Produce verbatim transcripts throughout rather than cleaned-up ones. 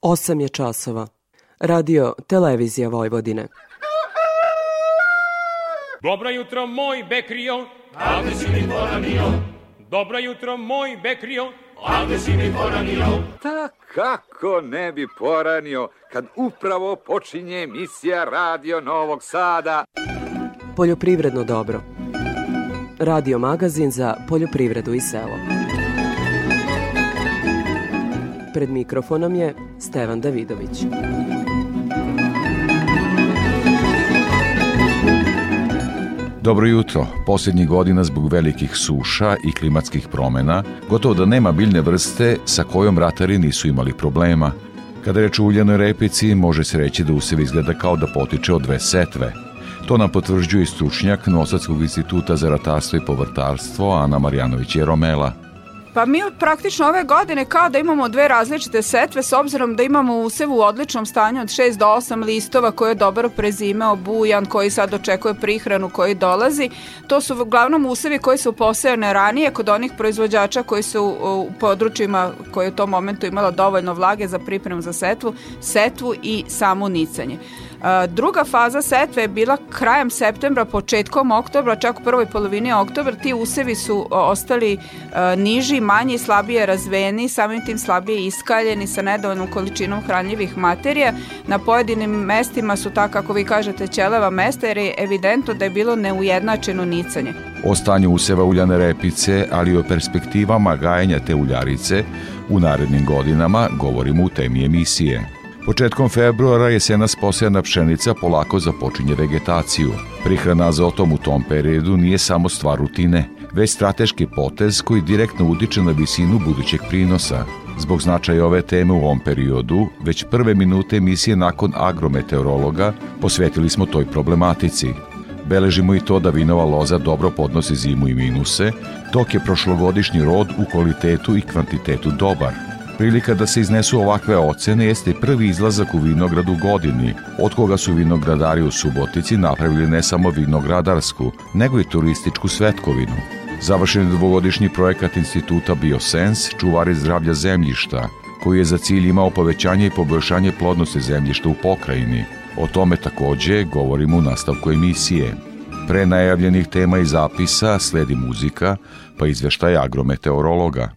osam je časova. Radio Televizija Vojvodine. Dobro jutro, moj Bekrio, ovde si mi poranio. Dobro jutro, moj Bekrio, ovde si mi poranio. Ta kako ne bi poranio kad upravo počinje emisija Radio Novog Sada. Poljoprivredno dobro. Radio magazin za poljoprivredu i selo. Pred mikrofonom je Stevan Davidović. Dobro jutro. Posljednjih godina zbog velikih suša i klimatskih promjena gotovo da nema biljne vrste sa kojom ratari nisu imali problema. Kada reč o uljanoj repici, može se reći da usev izgleda kao da potiče od dve setve. To nam potvrđuje i stručnjak Novosadskog instituta za ratarstvo i povrtarstvo Ana Marjanović-Jeromela. Pa mi praktično ove godine kao da imamo dve različite setve, s obzirom da imamo usev u odličnom stanju od šest do osam listova koji je dobro prezimeo, bujan, koji sad očekuje prihranu koji dolazi. To su uglavnom usevi koji su posejane ranije kod onih proizvođača koji su u područjima koje u tom momentu imalo dovoljno vlage za pripremu za setvu, setvu i samo nicanje. Druga faza setve je bila krajem septembra, početkom oktobra, čak u prvoj polovini oktobra. Ti usevi su ostali niži, manji, slabije razvijeni, samim tim slabije iskaljeni sa nedovoljnom količinom hranljivih materija. Na pojedinim mestima su ta, kako vi kažete, ćeleva mesta, jer je evidentno da je bilo neujednačeno nicanje. O stanju useva uljane repice, ali i o perspektivama gajenja te uljarice u narednim godinama govorimo u temi emisije. Početkom februara jesenas posejana pšenica polako započinje vegetaciju. Prihrana azotom u tom periodu nije samo stvar rutine, već strateški potez koji direktno utiče na visinu budućeg prinosa. Zbog značaja ove teme u ovom periodu, već prve minute emisije nakon agrometeorologa posvetili smo toj problematici. Beležimo i to da vinova loza dobro podnosi zimu i minuse, dok je prošlogodišnji rod u kvalitetu i kvantitetu dobar. Prilika da se iznesu ovakve ocene jeste prvi izlazak u vinograd u godini, od koga su vinogradari u Subotici napravili ne samo vinogradarsku, nego i turističku svetkovinu. Završen je dvogodišnji projekat instituta Biosens, čuvari zdravlja zemljišta, koji je za cilj imao povećanje i poboljšanje plodnosti zemljišta u pokrajini. O tome takođe govorimo u nastavku emisije. Pre najavljenih tema i zapisa sledi muzika, pa izveštaj agrometeorologa.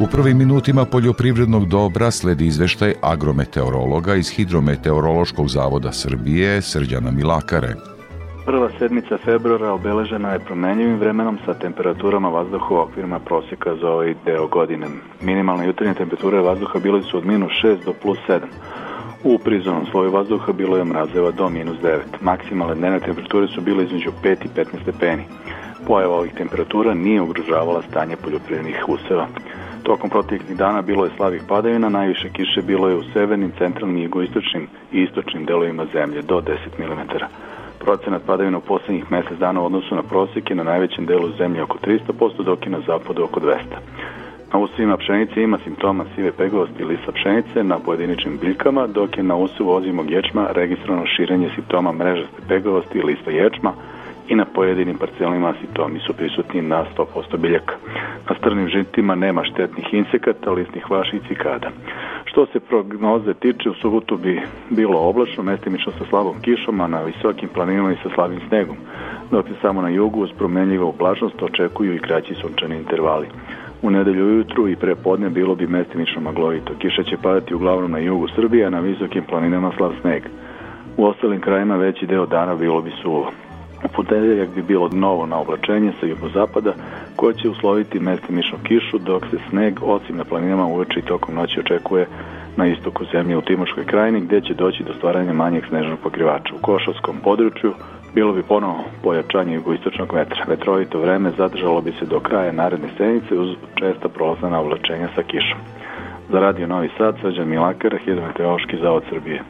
U prvim minutima poljoprivrednog dobra sledi izveštaj agrometeorologa iz Hidrometeorološkog zavoda Srbije Srđana Milakare. Prva sedmica februara obeležena je promenjivim vremenom sa temperaturama vazduha u okvirima prosjeka za ovaj deo godine. Minimalne jutarnje temperature vazduha bile su od minus šest do plus sedam. U prizornom sloju vazduha bilo je mrazeva do minus devet. Maksimalne dnevne temperature su bile između pet i petnaest stepeni. Pojava ovih temperatura nije ugrožavala stanje poljoprivrednih useva. Tokom proteklih dana bilo je slabih padavina, najviše kiše bilo je u severnim, centralnim, jugoistočnim i istočnim delovima zemlje do deset milimetara. Procenat padavina u poslednjih mesec dana u odnosu na prosjek je na najvećem delu zemlje oko tristo posto, dok je na zapadu oko dvesta. Na usevima pšenice ima simptoma sive pegavosti lista pšenice na pojediničnim biljkama, dok je na usevu ozimog ječma registrovano širenje simptoma mrežaste pegavosti lista ječma i na pojedinim parcelima simptomi su prisutni na sto posto biljaka. Na strnim žitima nema štetnih insekata, listnih vaši i cikada. Što se prognoze tiče, u subotu bi bilo oblačno, mestimično sa slabom kišom, a na visokim planinama i sa slabim snegom, dok se samo na jugu uz promenljivu oblačnost očekuju i kraći sunčani intervali. U nedelju ujutru i prepodne bilo bi mestimično maglovito. Kiša će padati uglavnom na jugu Srbije, a na visokim planinama slab sneg. U ostalim krajima veći deo dana bilo bi suvo. U ponedeljak bi bilo novo na oblačenje sa jugozapada koje će usloviti mestimičnu kišu, dok se sneg osim na planinama uveče i tokom noći očekuje na istoku zemlje u Timoškoj krajini, gde će doći do stvaranja manjeg snežnog pokrivača. U Košavskom području bilo bi ponovo pojačanje jugoistočnog vetra. Vetrovito vreme zadržalo bi se do kraja naredne sedmice uz česta prolazna oblačenja sa kišom. Za Radio Novi Sad, Srđan Milakar, Hidrometeorološki zavod Srbije.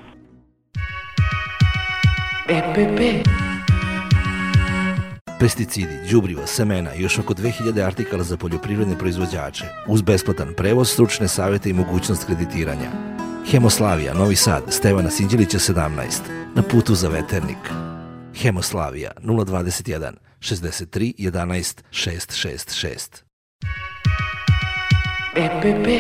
E P P. Pesticidi, đubriva, semena i još oko dve hiljade artikala za poljoprivredne proizvođače, uz besplatan prevoz, stručne savjete i mogućnost kreditiranja. Hemoslavija, Novi Sad, Stevana Sinđelića sedamnaest, na putu za veternik. Hemoslavija, nula dvadeset jedan šezdeset tri jedanaest šest šest šest. E P P.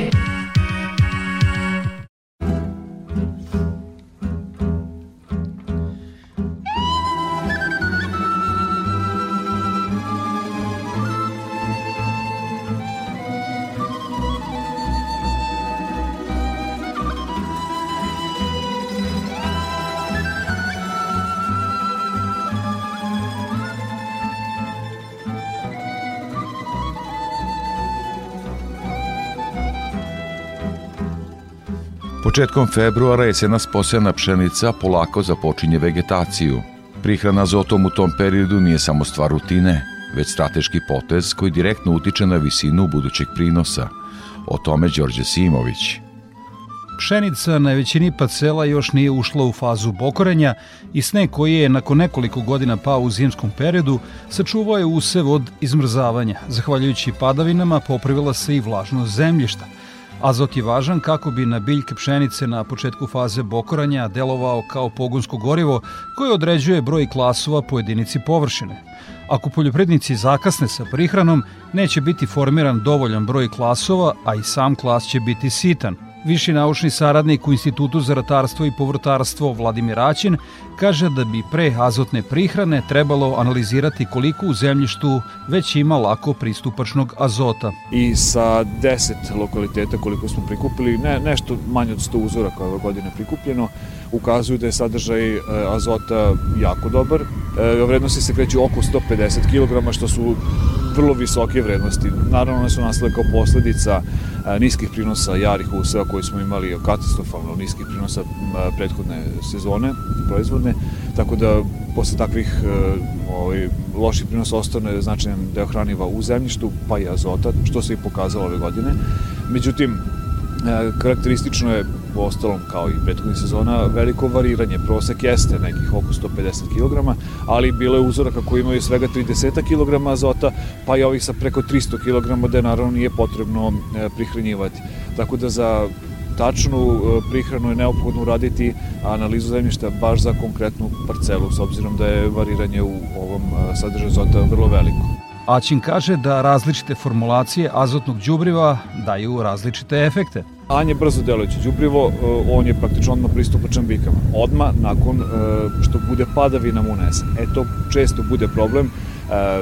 Početkom februara jesenas posejana pšenica polako započinje vegetaciju. Prihrana azotom u tom periodu nije samo stvar rutine, već strateški potez koji direktno utiče na visinu budućeg prinosa. O tome Đorđe Simović. Pšenica na većini parcela još nije ušla u fazu bokorenja i sneg koji je nakon nekoliko godina pao u zimskom periodu sačuvao je usev od izmrzavanja. Zahvaljujući padavinama popravila se i vlažnost zemljišta. Azot je važan kako bi na biljke pšenice na početku faze bokoranja delovao kao pogonsko gorivo koje određuje broj klasova po jedinici površine. Ako poljoprivrednici zakasne sa prihranom, neće biti formiran dovoljan broj klasova, a i sam klas će biti sitan. Viši naučni saradnik u Institutu za ratarstvo i povrtarstvo Vladimir Aćin kaže da bi pre azotne prihrane trebalo analizirati koliko u zemljištu već ima lako pristupačnog azota. I sa deset lokaliteta koliko smo prikupili, ne, nešto manje od sto uzoraka ove godine prikupljeno, ukazuju da je sadržaj azota jako dobar. Vrednosti se kreću oko sto pedeset kilograma, što su vrlo visoke vrednosti. Naravno, one su nastale kao posledica niskih prinosa jarih useva koji smo imali, katastrofalno niskih prinosa prethodne sezone proizvodne, tako da posle takvih ovaj, loših prinosa ostane značajan deo hraniva u zemljištu, pa i azota, što se i pokazalo ove godine. Međutim, karakteristično je, po ostalom kao i prethodnih sezona, veliko variranje. Prosek jeste nekih oko sto pedeset kilograma, ali bilo je uzoraka koji imaju svega trideset kilograma azota, pa i ovih sa preko tristo kilograma, da naravno nije potrebno prihranjivati. Tako da za tačnu prihranu je neophodno uraditi analizu zemljišta baš za konkretnu parcelu, s obzirom da je variranje u ovom sadržaju azota vrlo veliko. Aćin kaže da različite formulacije azotnog đubriva daju različite efekte. An je brzo delujuće đubrivo, on je praktično odmah pristupačan biljkama. Odmah nakon što bude padavina mu unesen. E to često bude problem.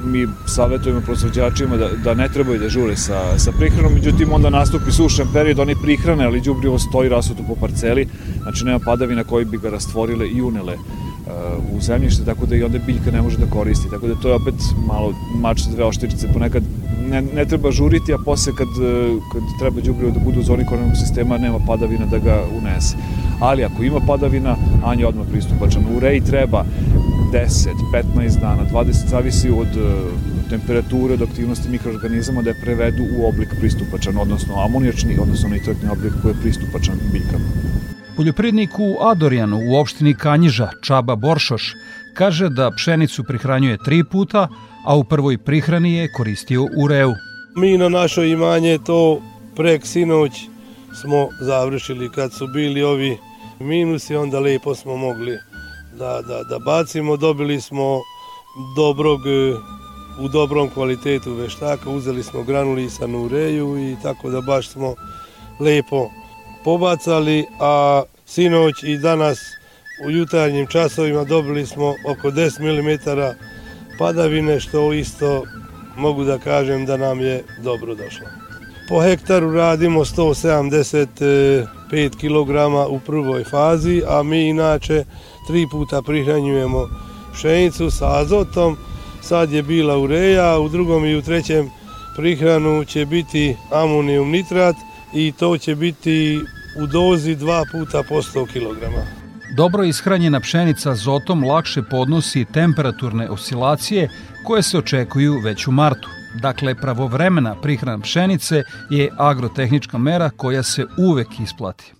mi savjetujemo proizvođačima da, da ne trebaju da žure sa, sa prihranom, međutim onda nastupi sušan period, oni prihrane, ali đubrivo stoji rasuto po parceli, znači nema padavina koji bi ga rastvorile i unele uh, u zemljište, tako da i onda biljka ne može da koristi, tako da to je opet malo mač sa dve oštrice, ponekad ne, ne treba žuriti, a posle kad, kad treba đubrivo da bude u zoni korenog sistema, nema padavina da ga unese. Ali ako ima padavina, Anja je odmah pristupačan. U ureji treba deset, petnaest dana, dvadeset, zavisi od temperature, od aktivnosti mikroorganizama da je prevedu u oblik pristupačan, odnosno amonijačni, odnosno nitratni oblik koji je pristupačan biljkama. Poljoprivrednik u Adorjanu u opštini Kanjiža, Čaba Boršoš, kaže da pšenicu prihranjuje tri puta, a u prvoj prihrani je koristio ureu. Mi na našoj imanje to prek sinoć smo završili kad su bili ovi minusi, onda lepo smo mogli da, da, da bacimo. Dobili smo dobrog, u dobrom kvalitetu veštaka, uzeli smo granulisanu ureju i tako da baš smo lepo pobacali, a sinoć i danas u jutarnjim časovima dobili smo oko deset milimetara padavine, što isto mogu da kažem da nam je dobro došlo. Po hektaru radimo sto sedamdeset pet kilograma u prvoj fazi, a mi inače tri puta prihranjujemo pšenicu sa azotom. Sad je bila ureja, u drugom i u trećem prihranu će biti amonijum nitrat i to će biti u dozi dva puta po sto kilograma. Dobro ishranjena pšenica azotom lakše podnosi temperaturne oscilacije koje se očekuju već u martu. Dakle, pravovremena prihrana pšenice je agrotehnička mera koja se uvek isplati.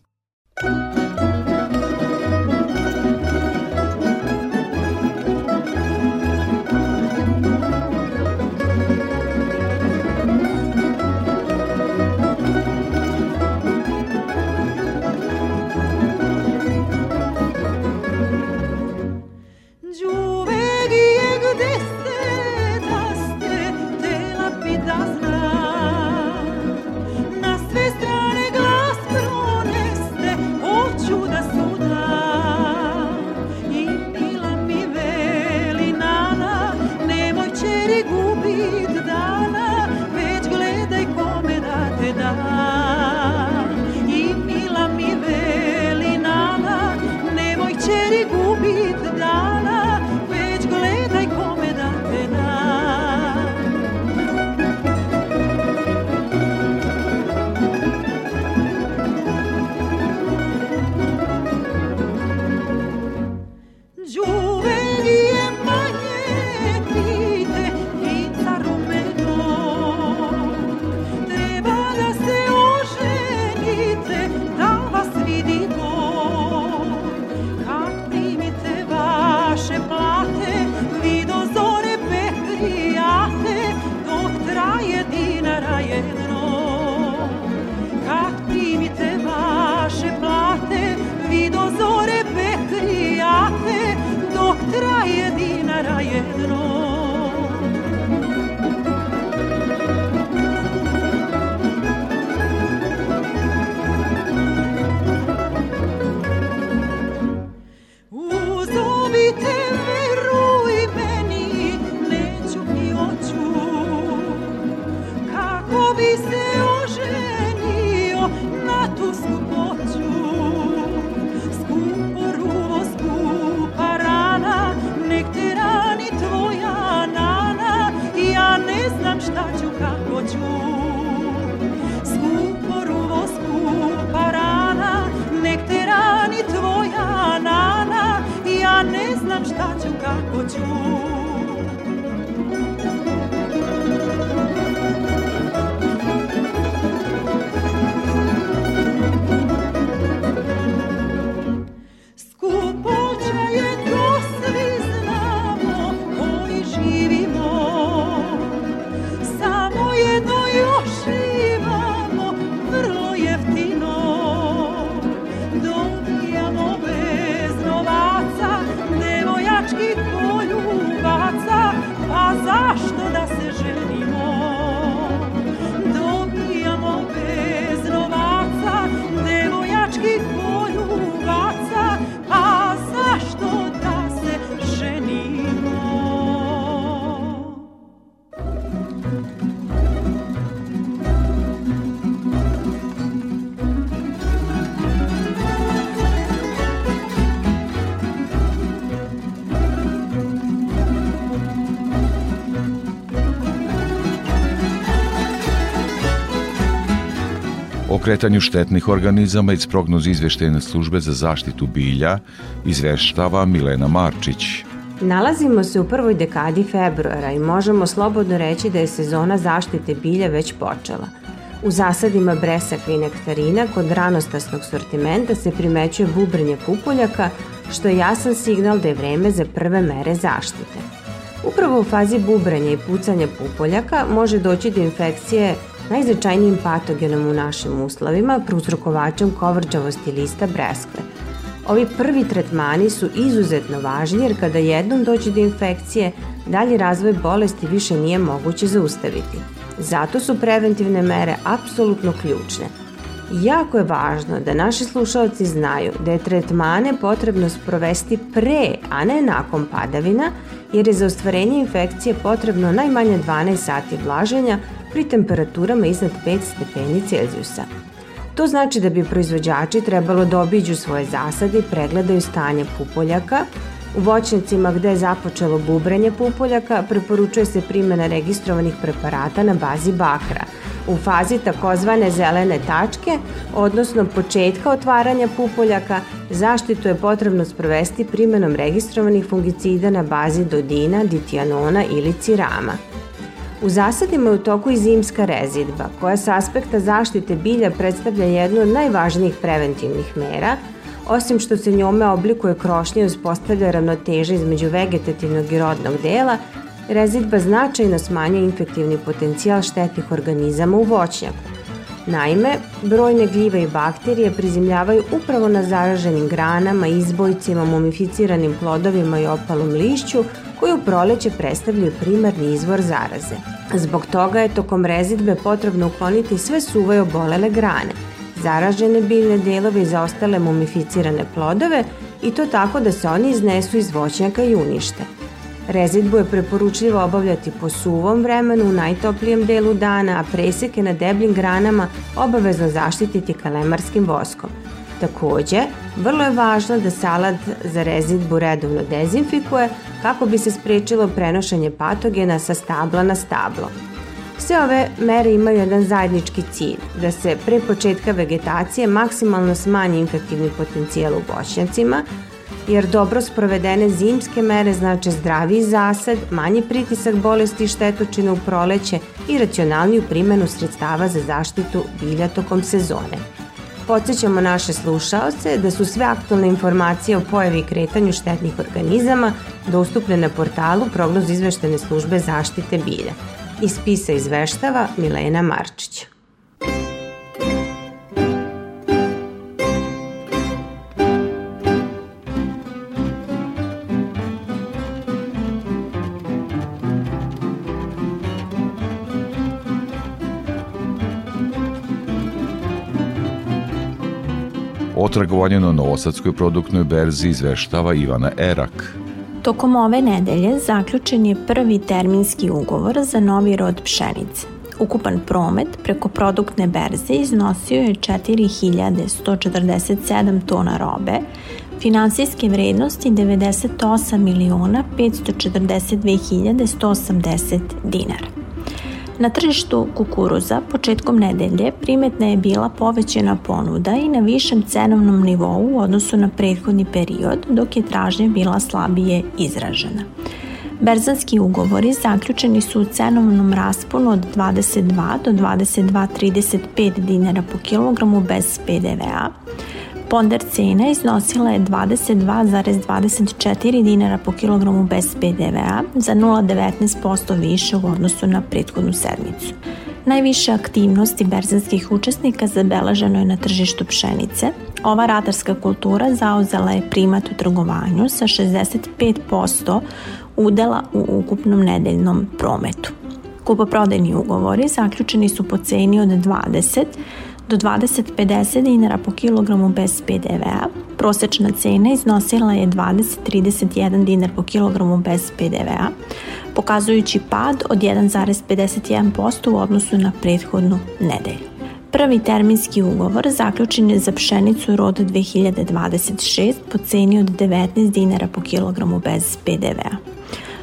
Na sve strane glas proneste, O kretanju štetnih organizama iz prognoze izveštajne službe za zaštitu bilja izveštava Milena Marčić. Nalazimo se u prvoj dekadi februara i možemo slobodno reći da je sezona zaštite bilja već počela. U zasadima bresaka i nektarina kod ranostasnog sortimenta se primećuje bubranje pupoljaka, što je jasan signal da je vreme za prve mere zaštite. Upravo u fazi bubranja i pucanja pupoljaka može doći do infekcije najznačajnijim patogenom u našim uslovima, prouzrokovačem kovrđavosti lista breskve. Ovi prvi tretmani su izuzetno važni jer kada jednom dođe do infekcije, dalji razvoj bolesti više nije moguće zaustaviti. Zato su preventivne mere apsolutno ključne. Jako je važno da naši slušaoci znaju da je tretmane potrebno sprovesti pre, a ne nakon padavina, jer je za ostvarenje infekcije potrebno najmanje dvanaest sati vlaženja pri temperaturama iznad pet stepeni Celzijusa. To znači da bi proizvođači trebalo da obiđu svoje zasade i pregledaju stanje pupoljaka. U voćnjacima gde je započelo bubranje pupoljaka preporučuje se primjena registrovanih preparata na bazi bakra. U fazi takozvane zelene tačke, odnosno početka otvaranja pupoljaka, zaštitu je potrebno sprovesti primjenom registrovanih fungicida na bazi dodina, ditianona ili cirama. U zasadima je u toku i zimska rezidba, koja s aspekta zaštite bilja predstavlja jednu od najvažnijih preventivnih mera. Osim što se njome oblikuje krošnja i uspostavlja ravnoteža između vegetativnog i rodnog dela, rezidba značajno smanjuje infektivni potencijal štetnih organizama u voćnjaku. Naime, brojne gljive i bakterije prizemljavaju upravo na zaraženim granama, izbojcima, mumificiranim plodovima i opalom lišću, koji u proleće predstavljaju primarni izvor zaraze. Zbog toga je tokom rezidbe potrebno ukloniti sve suve i obolele grane, zaražene biljne delove i zaostale mumificirane plodove i to tako da se oni iznesu iz voćnjaka i unište. Rezidbu je preporučljivo obavljati po suvom vremenu u najtoplijem delu dana, a preseke na debljim granama obavezno zaštititi kalemarskim voskom. Takođe, vrlo je važno da salad za rezidbu redovno dezinfikuje kako bi se sprečilo prenošenje patogena sa stabla na stablo. Sve ove mere imaju jedan zajednički cilj, da se pre početka vegetacije maksimalno smanji infektivni potencijal u voćnjacima, jer dobro sprovedene zimske mere znače zdraviji zasad, manji pritisak bolesti i štetočina u proleće i racionalniju primjenu sredstava za zaštitu bilja tokom sezone. Podsjećamo naše slušaoce da su sve aktualne informacije o pojavi i kretanju štetnih organizama dostupne na portalu Prognoz izveštene službe zaštite bilja. Iz spisa izveštava Milena Marčić. O trgovanju na Novosadskoj produktnoj berzi izveštava Ivana Erak. Tokom ove nedelje zaključen je prvi terminski ugovor za novi rod pšenice. Ukupan promet preko produktne berze iznosio je četiri hiljade sto četrdeset sedam tona robe, finansijske vrednosti devedeset osam miliona petsto četrdeset dve hiljade sto osamdeset dinara. Na tržištu kukuruza početkom nedelje primetna je bila povećana ponuda i na višem cenovnom nivou u odnosu na prethodni period, dok je tražnja bila slabije izražena. Berzanski ugovori zaključeni su u cenovnom rasponu od dvadeset dva do dvadeset dva zarez trideset pet dinara po kilogramu bez pe de ve a. Ponder cena iznosila je dvadeset dva zarez dvadeset četiri dinara po kilogramu bez pe de ve a, za nula zarez devetnaest posto više u odnosu na prethodnu sedmicu. Najviše aktivnosti berzanskih učesnika zabeleženo je na tržištu pšenice. Ova ratarska kultura zauzela je primat u trgovanju sa šezdeset pet posto udela u ukupnom nedeljnom prometu. Kupoprodajni ugovori zaključeni su po ceni od dvadeset do dvadeset zarez pedeset dinara po kilogramu bez pe de ve a. Prosečna cena iznosila je dvadeset zarez trideset jedan dinar po kilogramu bez pe de ve a, pokazujući pad od jedan zarez pedeset jedan posto u odnosu na prethodnu nedelju. Prvi terminski ugovor zaključen je za pšenicu rod dve hiljade dvadeset šest po ceni od devetnaest dinara po kilogramu bez pe de ve a.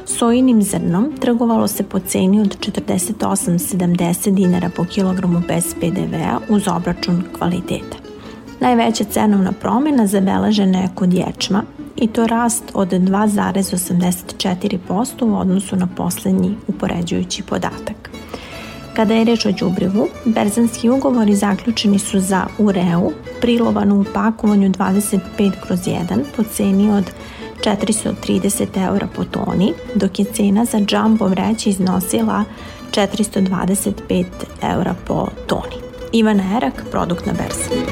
Sojinim zrnom trgovalo se po ceni od četrdeset osam zarez sedamdeset dinara po kilogramu bez pe de ve a uz obračun kvaliteta. Najveća cenovna promjena zabeležena je kod ječma i to rast od dva zarez osamdeset četiri posto u odnosu na poslednji upoređujući podatak. Kada je reč o đubrivu, berzanski ugovori zaključeni su za ureu, prilovanu u pakovanju dvadeset pet kroz jedan po ceni od četiristo trideset eura po toni, dok je cena za džambo vreće iznosila četiristo dvadeset pet eura po toni. Ivana Erak, produktna berza.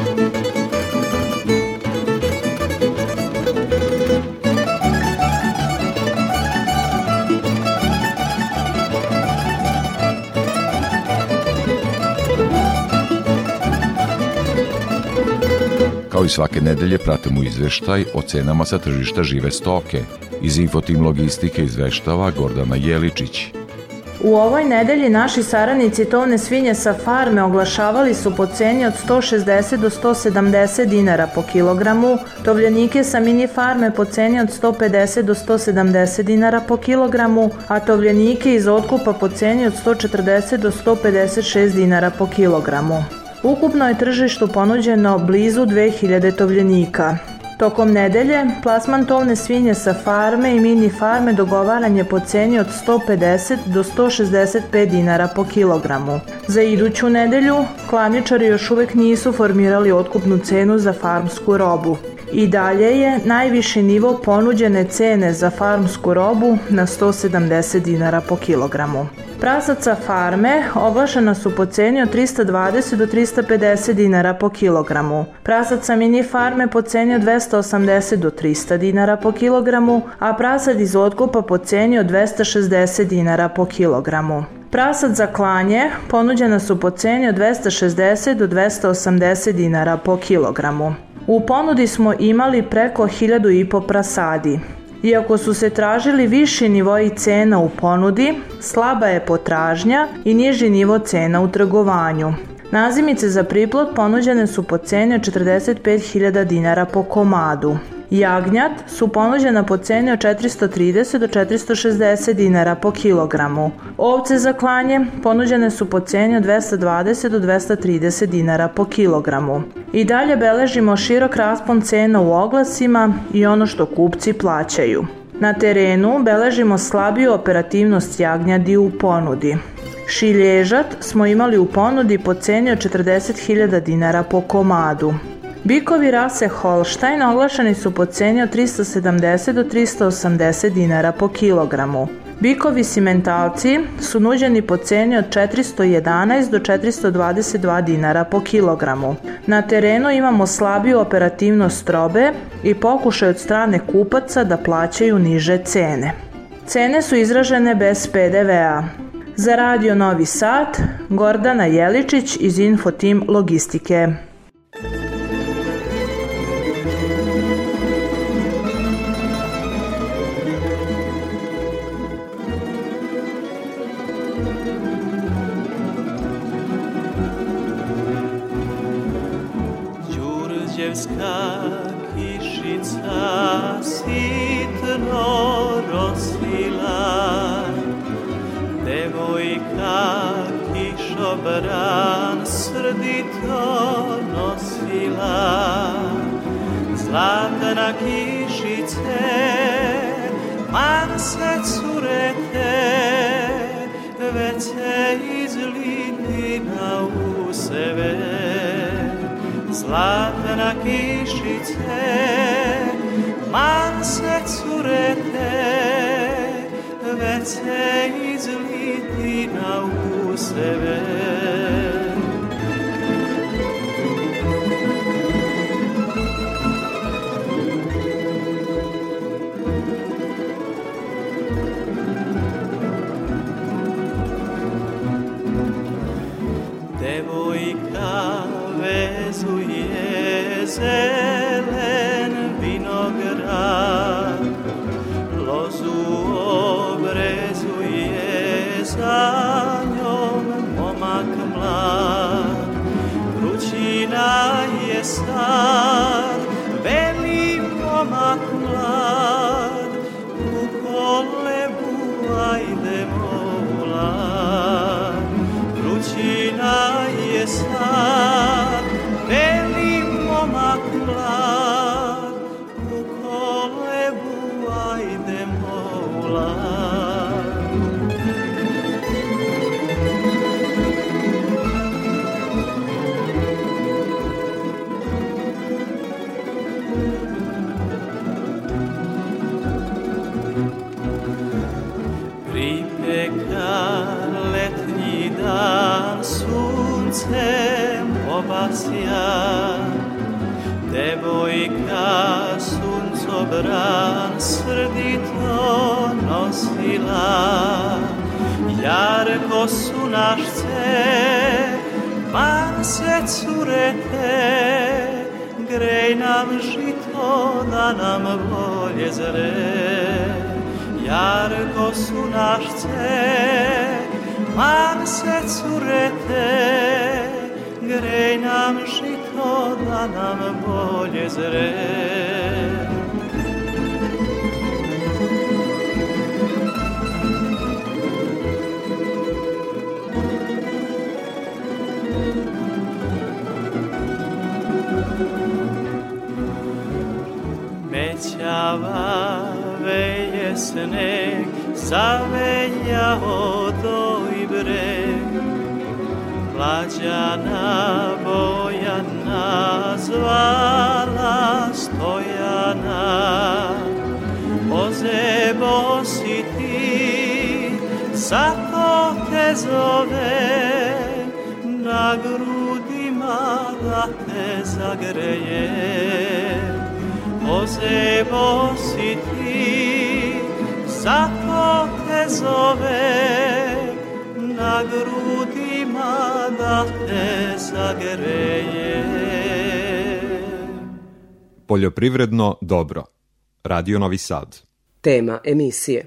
Kao i svake nedelje pratimo izveštaj o cenama sa tržišta žive stoke. Iz Infotim logistike izveštava Gordana Jeličić. U ovoj nedelji naši saradnici tovne svinje sa farme oglašavali su po ceni od sto šezdeset do sto sedamdeset dinara po kilogramu, tovljenike sa mini farme po ceni od sto pedeset do sto sedamdeset dinara po kilogramu, a tovljenike iz otkupa po ceni od sto četrdeset do sto pedeset šest dinara po kilogramu. Ukupno je tržištu ponuđeno blizu dve hiljade tovljenika. Tokom nedelje, plasman tovne svinje sa farme i mini farme dogovaran je po ceni od sto pedeset do sto šezdeset pet dinara po kilogramu. Za iduću nedelju, klaničari još uvek nisu formirali otkupnu cenu za farmsku robu. I dalje je najviši nivo ponuđene cene za farmsku robu na sto sedamdeset dinara po kilogramu. Prasac sa farme oglašena su po ceni od trista dvadeset do trista pedeset dinara po kilogramu. Prasac sa mini farme po ceni od dvesta osamdeset do trista dinara po kilogramu, a prasad iz otkupa po ceni od dvesta šezdeset dinara po kilogramu. Prasad za klanje ponuđena su po ceni od dvesta šezdeset do dvesta osamdeset dinara po kilogramu. U ponudi smo imali preko hiljadu i po prasadi. Iako su se tražili viši nivoji cena u ponudi, slaba je potražnja i niži nivo cena u trgovanju. Nazimice za priplod ponuđene su po ceni od četrdeset pet hiljada dinara po komadu. Jagnjad su ponuđena po ceni od četiristo trideset do četiristo šezdeset dinara po kilogramu. Ovce za klanje ponuđene su po ceni od dvesta dvadeset do dvesta trideset dinara po kilogramu. I dalje beležimo širok raspon cena u oglasima i ono što kupci plaćaju. Na terenu beležimo slabiju operativnost jagnjadi u ponudi. Šilježat smo imali u ponudi po ceni od četrdeset hiljada dinara po komadu. Bikovi rase Holstein oglašeni su po ceni od trista sedamdeset do trista osamdeset dinara po kilogramu. Bikovi simentalci su nuđeni po ceni od četiristo jedanaest do četiristo dvadeset dva dinara po kilogramu. Na terenu imamo slabiju operativnost robe i pokušaj od strane kupaca da plaćaju niže cene. Cene su izražene bez pe de ve a. Za Radio Novi Sad, Gordana Jeličić iz Infotim logistike. Đurđevska kišica sitno rosila, devojka kišobran srdito nosila. Zlatna kišice, man se curete, već se izliti na useve. Zlatna kišice, man se curete, već se izliti na useve. Devojka vezuje zelen vinograd, lozu obrezuje za njom momak mlad. Vrućina je sad, veli momak mlad, u kolebu obasjan, devojka suncobran srdito nosila. Jarko su našce, van se curete, grej nam žito da nam bolje zre. Jarko su našce, van se curete, grej nam žito da nam bolje zre. Mećava veje sneg, zavenjao doj breg. Mlađana Bojana zvala Stojana, ozebo si ti, zato te zove, na grudima da te zagreje. Ozebo si ti, zato te zove, na grudima da te zagreje. Poljoprivredno dobro. Radio Novi Sad. Tema emisije.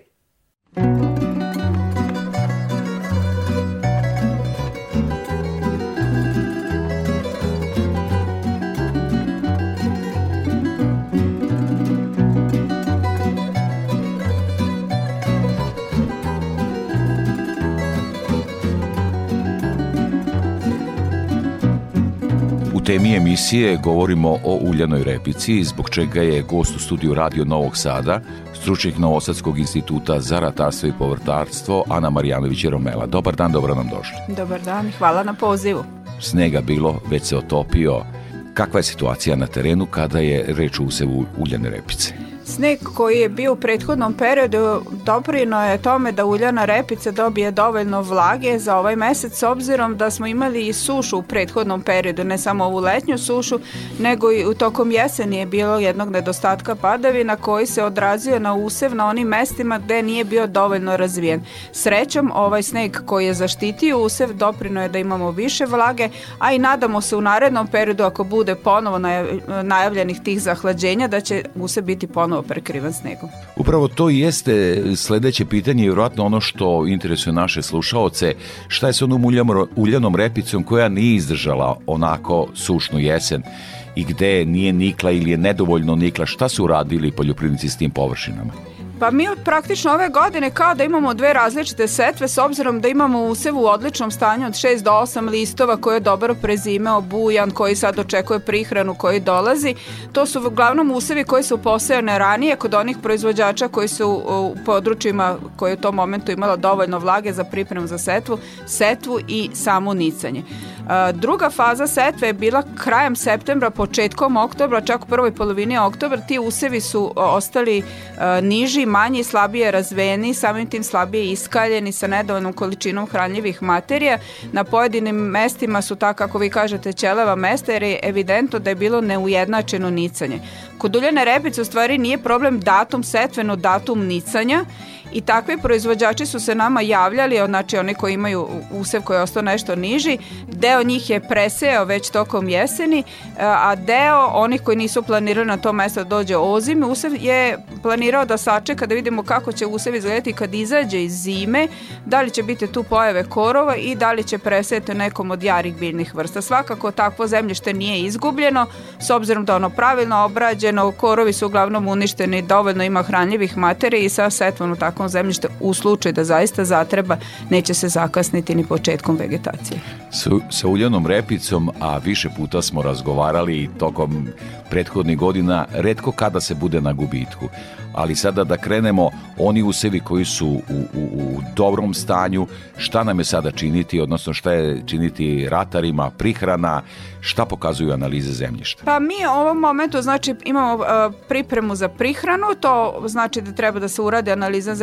U temi emisije govorimo o uljanoj repici, zbog čega je gost u studiju Radio Novog Sada, stručnjak Novosadskog instituta za ratarstvo i povrtarstvo, Ana Marjanović Romela. Dobar dan, dobro nam došli. Dobar dan i hvala na pozivu. Snega bilo, već se otopio. Kakva je situacija na terenu kada je reč o usevu uljane repice? Sneg koji je bio u prethodnom periodu doprineo je tome da uljana repica dobije dovoljno vlage za ovaj mesec, s obzirom da smo imali i sušu u prethodnom periodu, ne samo ovu letnju sušu, nego i u tokom jeseni je bilo jednog nedostatka padavina koji se odrazio na usev na onim mestima gde nije bio dovoljno razvijen. Srećom, ovaj sneg koji je zaštitio usev doprineo je da imamo više vlage, a i nadamo se u narednom periodu, ako bude ponovo najavljenih tih zahlađenja, da će usev biti ponovo prekrivan snegom. Upravo to i jeste sledeće pitanje i vjerojatno ono što interesuje naše slušaoce, šta je s onom uljanom repicom koja nije izdržala onako sušnu jesen i gde nije nikla ili je nedovoljno nikla, šta su uradili poljoprivrednici s tim površinama? Pa mi praktično ove godine kao da imamo dve različite setve, s obzirom da imamo usev u odličnom stanju od šest do osam listova koji je dobro prezimeo, bujan, koji sad očekuje prihranu, koji dolazi. To su uglavnom usevi koji su posejane ranije kod onih proizvođača koji su u područjima koje u tom momentu imalo dovoljno vlage za pripremu za setvu, setvu i samo nicanje. Druga faza setve je bila krajem septembra, početkom oktobra, čak u prvoj polovini oktobra. Ti usevi su ostali niži, manji, slabije razvijeni, samim tim slabije iskaljeni sa nedovoljnom količinom hranljivih materija. Na pojedinim mestima su tako, kako vi kažete, ćeleva mesta, jer je evidentno da je bilo neujednačeno nicanje. Kod uljane repice u stvari nije problem datum setve, no datum nicanja. I takvi proizvođači su se nama javljali, znači oni koji imaju usev koji je ostao nešto niži, deo njih je presejao već tokom jeseni, a deo onih koji nisu planirali na to mesto da dođe ozimi, usev je planirao da sačeka da vidimo kako će usev izgledati kad izađe iz zime, da li će biti tu pojave korova i da li će presejati nekom od jarih biljnih vrsta. Svakako takvo zemljište nije izgubljeno, s obzirom da ono pravilno obrađeno, korovi su uglavnom uništeni, dovoljno ima hranljivih materija i sa setvom u takvom zemljište u slučaju da zaista zatreba neće se zakasniti ni početkom vegetacije. Sa, sa uljanom repicom, a više puta smo razgovarali tokom prethodnih godina, retko kada se bude na gubitku. Ali sada da krenemo, oni usevi koji su u, u, u dobrom stanju, šta nam je sada činiti, odnosno šta je činiti ratarima, prihrana, šta pokazuju analize zemljišta? Pa mi u ovom momentu znači imamo uh, pripremu za prihranu, to znači da treba da se uradi analiza zemljišta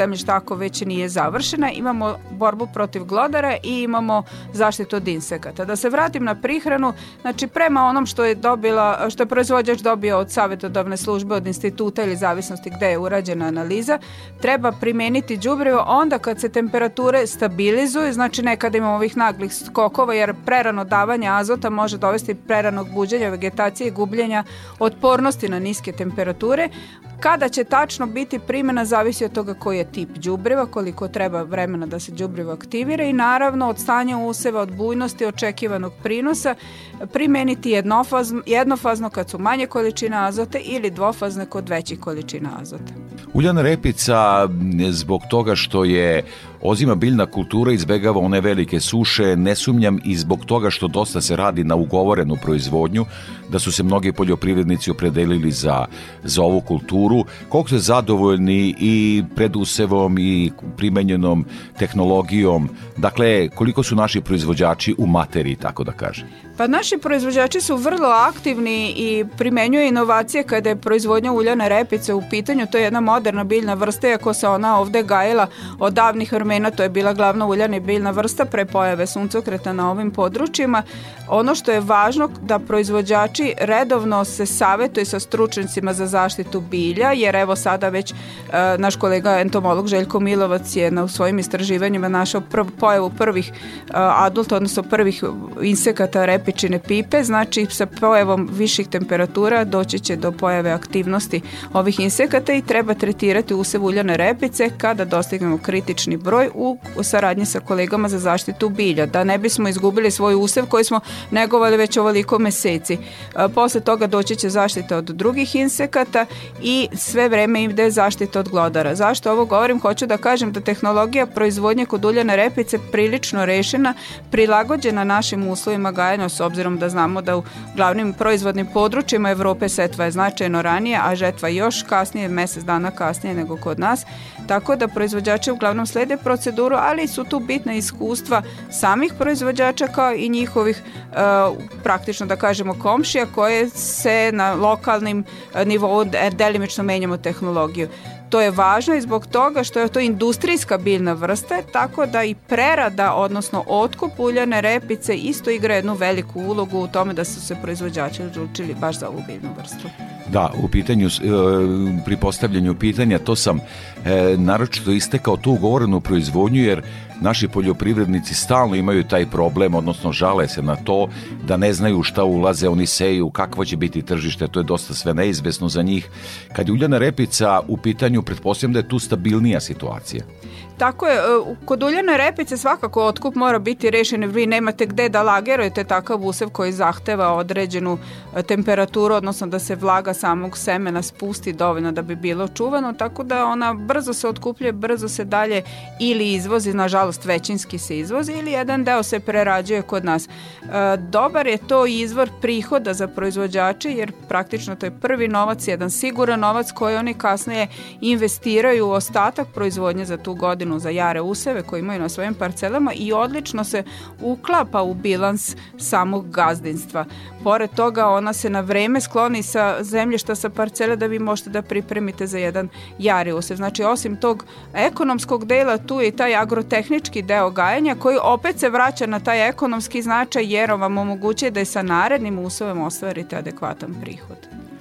zemljišta ako već nije završena, imamo borbu protiv glodara i imamo zaštitu od insekata. Da se vratim na prihranu, znači prema onom što je dobila, što je proizvođač dobio od savjetodavne službe, od instituta ili zavisnosti gde je urađena analiza, treba primeniti đubrivo onda kad se temperature stabilizuju, znači nekada imamo ovih naglih skokova, jer prerano davanje azota može dovesti preranog buđenja vegetacije i gubljenja otpornosti na niske temperature. Kada će tačno biti primjena zavisi od toga koji je tip đubriva, koliko treba vremena da se đubrivo aktivira i naravno od stanja useva, od bujnosti, očekivanog prinosa, primeniti jednofazno, jednofazno kad su manje količine azota ili dvofazne kod većih količina azota. Uljana repica zbog toga što je ozima biljna kultura, izbegava one velike suše, ne sumnjam i zbog toga što dosta se radi na ugovorenu proizvodnju, da su se mnogi poljoprivrednici opredelili za, za ovu kulturu. Koliko ste zadovoljni i predusevom i primenjenom tehnologijom, dakle koliko su naši proizvođači u materiji, tako da kažem? Pa naši proizvođači su vrlo aktivni i primenjuju inovacije kada je proizvodnja uljane repice u pitanju. To je jedna moderna biljna vrsta, iako se ona ovde gajila od davnih vremena, to je bila glavna uljana i biljna vrsta pre pojave suncokreta na ovim područjima. Ono što je važno da proizvođači redovno se savetuju sa stručnicima za zaštitu bilja, jer evo sada već e, naš kolega entomolog Željko Milovac je na, u svojim istraživanjima našao prv, pojavu prvih e, adulta, odnosno prvih insekata repičine pipe, znači sa pojavom viših temperatura doći će do pojave aktivnosti ovih insekata i treba tretirati usev uljane repice kada dostignemo kritični broj u saradnji sa kolegama za zaštitu bilja, da ne bismo izgubili svoj usev koji smo negovali već ovoliko meseci. Posle toga doći će zaštita od drugih insekata i sve vreme ide zaštita od glodara. Zašto ovo govorim? Hoću da kažem da tehnologija proizvodnje kod uljane repice prilično rešena, prilagođena našim uslovima gajanja, s obzirom da znamo da u glavnim proizvodnim područjima Evrope setva je značajno ranije, a žetva još kasnije, mesec dana kasnije nego kod nas, tako da proizvođači uglavnom slede proceduru, ali su tu bitna iskustva samih proizvođača kao i njihovih e, praktično da kažemo komšija koje se na lokalnim nivou delimično menjamo tehnologiju. To je važno i zbog toga što je to industrijska biljna vrsta, tako da i prerada, odnosno otkup uljane repice isto igra jednu veliku ulogu u tome da su se proizvođači odlučili baš za ovu biljnu vrstu. Da, u pitanju, pri postavljanju pitanja, to sam e, naročito istekao tu ugovorenu proizvodnju, jer naši poljoprivrednici stalno imaju taj problem, odnosno žale se na to da ne znaju šta ulaze, oni seju, kakvo će biti tržište, to je dosta sve neizvesno za njih. Kad je uljana repica u pitanju, pretpostavljam da je tu stabilnija situacija. Tako je, kod uljane repice svakako otkup mora biti rešen, vi nemate gde da lagerujete takav usev koji zahteva određenu temperaturu, odnosno da se vlaga samog semena spusti dovoljno da bi bilo čuvano, tako da ona brzo se otkupljuje, brzo se dalje ili izvozi, nažalost većinski se izvozi, ili jedan deo se prerađuje kod nas. Dobar je to izvor prihoda za proizvođače, jer praktično to je prvi novac, jedan siguran novac koji oni kasnije investiraju u ostatak proizvodnje za tu godinu, za jare useve koje imaju na svojim parcelama i odlično se uklapa u bilans samog gazdinstva. Pored toga ona se na vreme skloni sa zemljišta sa parcele da vi možete da pripremite za jedan jari usev. Znači osim tog ekonomskog dela tu je i taj agrotehnički deo gajanja koji opet se vraća na taj ekonomski značaj jer vam omogućuje da je sa narednim usevem ostvarite adekvatan prihod.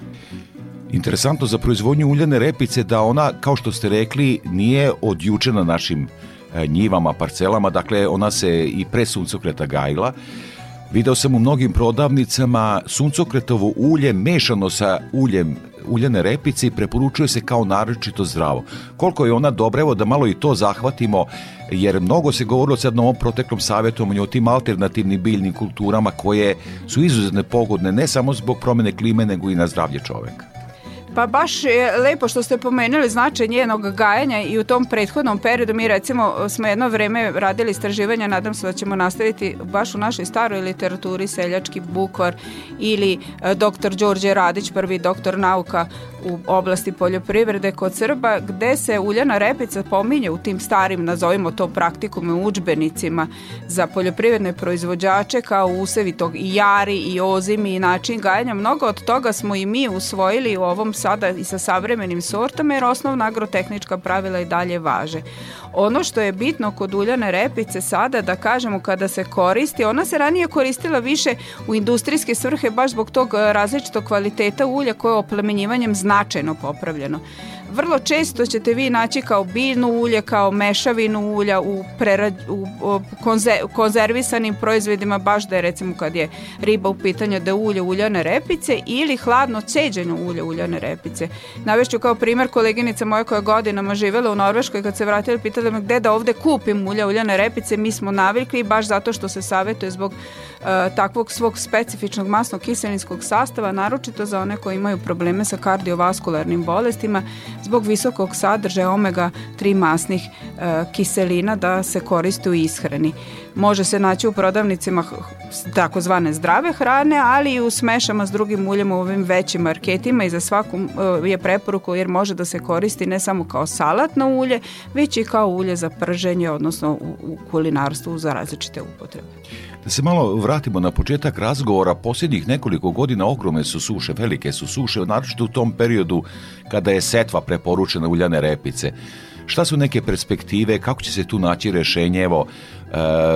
Interesantno za proizvodnju uljane repice da ona, kao što ste rekli, nije od juče na našim njivama, parcelama, dakle ona se i pre suncokreta gajila. Video sam u mnogim prodavnicama suncokretovo ulje mešano sa uljem uljane repice i preporučuje se kao naročito zdravo. Koliko je ona dobra, evo da malo i to zahvatimo, jer mnogo se govorilo sad na ovom proteklom savjetovanju o tim alternativnim biljnim kulturama koje su izuzetno pogodne ne samo zbog promene klime, nego i na zdravlje čoveka. Pa baš je lepo što ste pomenuli značaj njenog gajanja i u tom prethodnom periodu mi recimo smo jedno vreme radili istraživanja, nadam se da ćemo nastaviti baš u našoj staroj literaturi Seljački bukvar ili doktor Đorđe Radić, prvi doktor nauka u oblasti poljoprivrede kod Srba, gde se uljana repica pominje u tim starim, nazovimo to praktikume, udžbenicima za poljoprivredne proizvođače kao usevi tog i jari i ozimi i način gajanja. Mnogo od toga smo i mi usvojili u ovom sada i sa savremenim sortama, jer osnovna agrotehnička pravila i dalje važe. Ono što je bitno kod uljane repice sada, da kažemo, kada se koristi, ona se ranije koristila više u industrijske svrhe baš zbog tog različitog kvaliteta ulja koje je oplemenjivanjem značajno popravljeno. Vrlo često ćete vi naći kao biljno ulje, kao mešavinu ulja u, prerad, u, u konze, konzervisanim proizvodima, baš da je recimo kad je riba u pitanju da je ulje uljane repice ili hladno ceđeno ulje uljane repice. Navešću kao primjer koleginica moja koja je godinama živjela u Norveškoj, kad se vratila pitala me gde da ovde kupim ulje uljane repice, mi smo navikli baš zato što se savjetuje zbog uh, takvog svog specifičnog masnog kiselinskog sastava, naročito za one koji imaju probleme sa kardiovaskularnim bolestima, zbog visokog sadržaja omega tri masnih e, kiselina da se koriste u ishrani. Može se naći u prodavnicima takozvane zdrave hrane, ali i u smešama s drugim uljama u ovim većim marketima i za svaku e, je preporuku jer može da se koristi ne samo kao salatno ulje, već i kao ulje za prženje, odnosno u, u kulinarstvu za različite upotrebe. Da se malo vratimo na početak razgovora, posljednjih nekoliko godina ogromne su suše, velike su suše, naročito u tom periodu kada je setva preporučena uljane repice. Šta su neke perspektive, kako će se tu naći rešenje? Evo, e,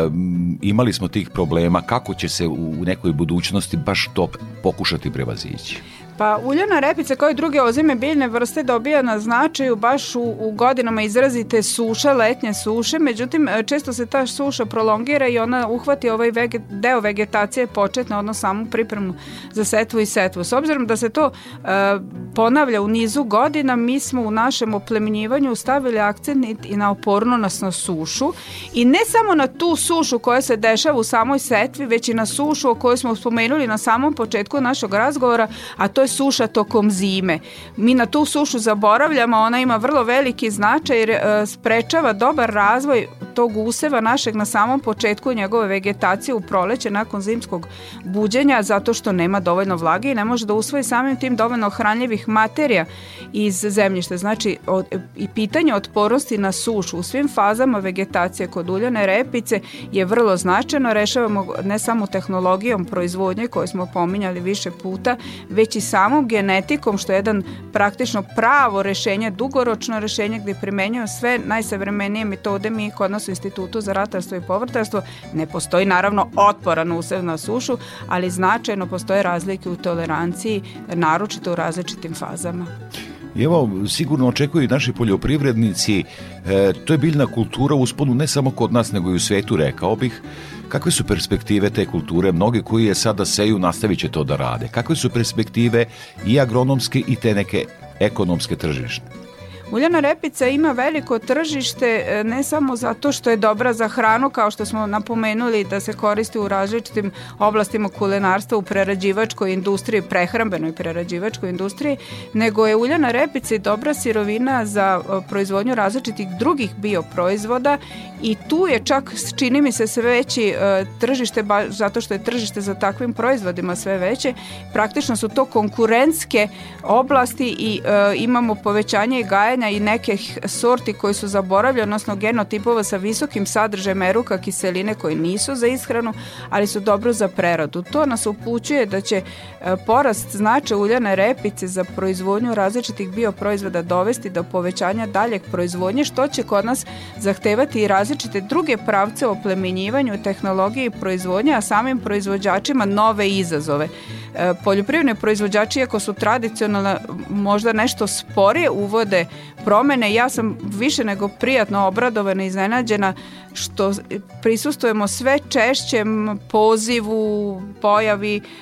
imali smo tih problema, kako će se u nekoj budućnosti baš to pokušati prevazići? Pa uljana repica kao i druge ozime biljne vrste dobija na značaju baš u, u godinama izrazite suše, letnje suše, međutim često se ta suša prolongira i ona uhvati ovaj vege, deo vegetacije početne, odnosno samu pripremu za setvu i setvu. S obzirom da se to e, ponavlja u nizu godina, mi smo u našem oplemenjivanju stavili akcent i na opornost na sušu i ne samo na tu sušu koja se dešava u samoj setvi, već i na sušu o kojoj smo spomenuli na samom početku našeg razgovora, a to je suša tokom zime. Mi na tu sušu zaboravljamo, ona ima vrlo veliki značaj jer e, sprečava dobar razvoj tog useva našeg na samom početku njegove vegetacije u proleće nakon zimskog buđenja, zato što nema dovoljno vlage i ne može da usvoji samim tim dovoljno hranljivih materija iz zemljišta. Znači, od, i pitanje otpornosti na sušu u svim fazama vegetacije kod uljane repice je vrlo značajno. Rešavamo ne samo tehnologijom proizvodnje koju smo pominjali više puta, već i samom genetikom, što je jedan praktično pravo rešenje, dugoročno rešenje gdje primenjuju sve najsavremenije metode. Mi kod nas u Institutu za ratarstvo i povrtarstvo ne postoji naravno otporan usev na sušu, ali značajno postoje razlike u toleranciji, naročito u različitim fazama. I evo, sigurno očekuju i naši poljoprivrednici, e, to je biljna kultura u usponu ne samo kod nas, nego i u svetu, rekao bih. Kakve su perspektive te kulture? Mnogi koji je sada seju nastavit će to da rade. Kakve su perspektive i agronomske i te neke ekonomske tržišne? Uljana repica ima veliko tržište ne samo zato što je dobra za hranu, kao što smo napomenuli da se koristi u različitim oblastima kulinarstva, u prerađivačkoj industriji, prehrambenoj prerađivačkoj industriji, nego je uljana repica i dobra sirovina za proizvodnju različitih drugih bioproizvoda i tu je čak, čini mi se, sve veći tržište, zato što je tržište za takvim proizvodima sve veće. Praktično su to konkurentske oblasti i e, imamo povećanje i gajanje i nekih sorti koji su zaboravljeni, odnosno genotipova sa visokim sadržajem eruka kiseline koji nisu za ishranu, ali su dobro za preradu. To nas upućuje da će porast značaja uljane repice za proizvodnju različitih bioproizvoda dovesti do povećanja daljeg proizvodnje, što će kod nas zahtevati i različite druge pravce u oplemenjivanju, tehnologije i proizvodnje, a samim proizvođačima nove izazove. Poljoprivredni proizvođači, iako su tradicionalno možda nešto sporije uvode promene, ja sam više nego prijatno obradovana i iznenađena što prisustujemo sve češćem pozivu, pojavi e,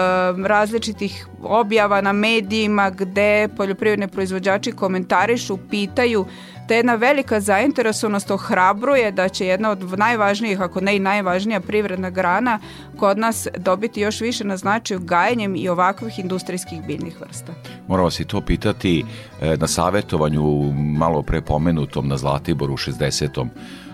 različitih objava na medijima gde poljoprivredni proizvođači komentarišu, pitaju. Ta jedna velika zainteresovanost ohrabruje da će jedna od najvažnijih, ako ne i najvažnija privredna grana kod nas dobiti još više na značaju gajenjem i ovakvih industrijskih biljnih vrsta. Moram vas i to pitati, na savjetovanju malo pre pomenutom na Zlatiboru šezdesetom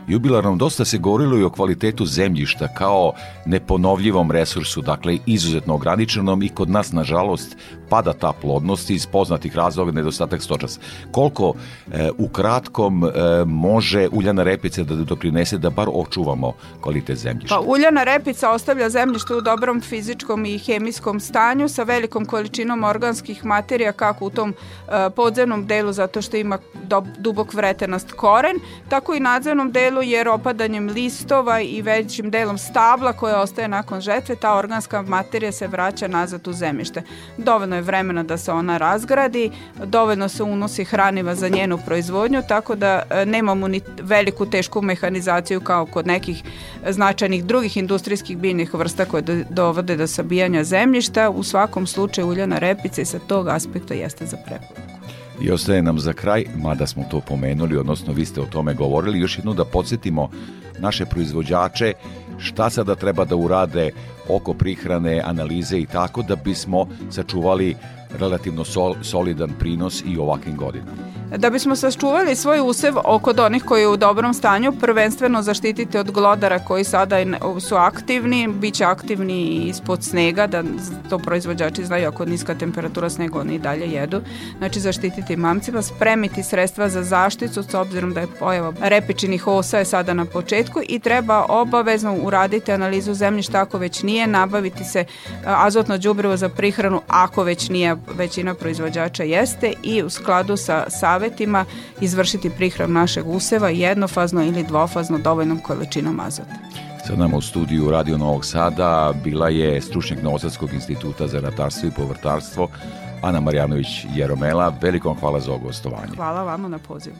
jubilarnom dosta se govorilo i o kvalitetu zemljišta kao neponovljivom resursu, dakle izuzetno ograničenom i kod nas, nažalost, pada ta plodnost iz poznatih razloga, nedostatak stočasa. Koliko e, u kratkom e, može uljana repica da doprinese da bar očuvamo kvalitet zemljišta? Pa, uljana repica ostavlja zemljište u dobrom fizičkom i hemijskom stanju sa velikom količinom organskih materija, kako u tom e, podzemnom delu, zato što ima do, dubok vretenast koren, tako i nadzemnom delu, jer opadanjem listova i većim delom stabla koje ostaje nakon žetve, ta organska materija se vraća nazad u zemljište. Dovoljno je vremena da se ona razgradi, dovoljno se unosi hraniva za njenu proizvodnju, tako da nemamo ni veliku tešku mehanizaciju kao kod nekih značajnih drugih industrijskih biljnih vrsta koje do, dovode do sabijanja zemljišta. U svakom slučaju uljana repica i sa tog aspekta jeste za preporuku. I ostaje nam za kraj, mada smo to pomenuli, odnosno vi ste o tome govorili, još jedno da podsjetimo naše proizvođače šta sada treba da urade oko prihrane, analize i tako da bismo sačuvali relativno sol, solidan prinos i u ovakvim godinama. Da bismo sačuvali svoj usev kod onih koji je u dobrom stanju, prvenstveno zaštitite od glodara koji sada su aktivni, bit će aktivni ispod snega, da to proizvođači znaju, ako niska temperatura snega oni i dalje jedu. Znači zaštititi mamcima, spremiti sredstva za zaštitu s obzirom da je pojava repičinih osa je sada na početku i treba obavezno uraditi analizu zemljišta ako već nije, nabaviti se azotno đubrivo za prihranu ako već nije, većina proizvođača jeste, i u skladu sa savetima izvršiti prihranu našeg useva jednofazno ili dvofazno dovoljnom količinom azota. Sad nam u studiju Radio Novog Sada bila je stručnjak Novosadskog instituta za ratarstvo i povrtarstvo Ana Marjanović-Jeromela. Veliko hvala za ovo gostovanje. Hvala vama na pozivu.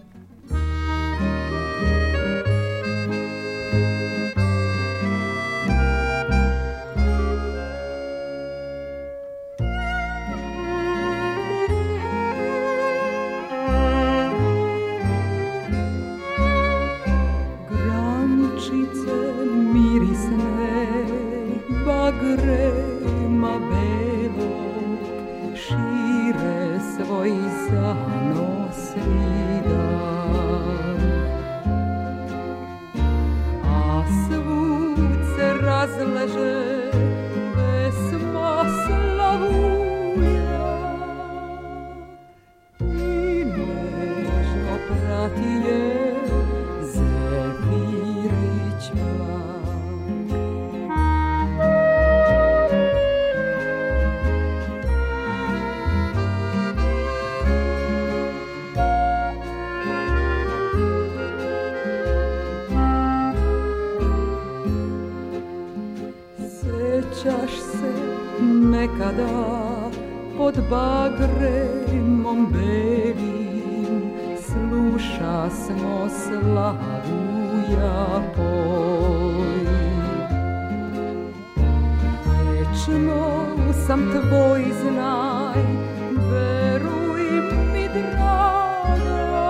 Grema belog šire svoj zanos vidan, a svud se razleže pesma slavuja i nežno prati je zefirić mlad. Sjećaš se nekada pod bagremom belim, sluša smo slavuja poj. Večno sam tvoj, znaj, veruj mi draga,